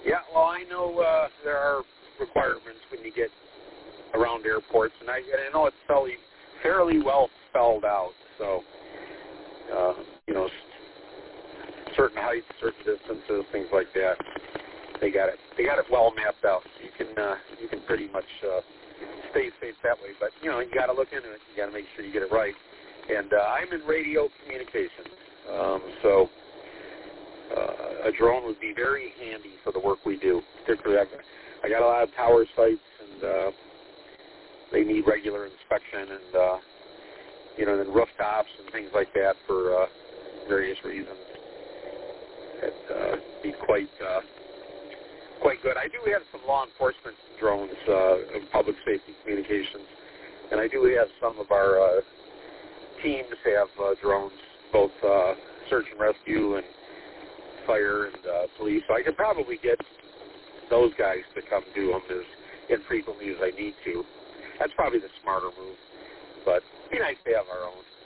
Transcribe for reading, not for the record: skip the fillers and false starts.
Yeah, well, I know there are requirements when you get around airports, and I know it's fairly well spelled out. So, you know, certain heights, certain distances, things like that. They got it well mapped out. So you can pretty much stay safe that way. But you know, you got to look into it. You got to make sure you get it right. And I'm in radio communications, so a drone would be very handy for the work we do. Particularly, I got a lot of tower sites, and they need regular inspection, and you know, then rooftops and things like that for various reasons. It'd be quite good. I do have some law enforcement drones in public safety communications, and I do have some of our teams have drones, both search and rescue and fire and police. So I could probably get those guys to come do them as infrequently as I need to. That's probably the smarter move, but it'd be nice to have our own.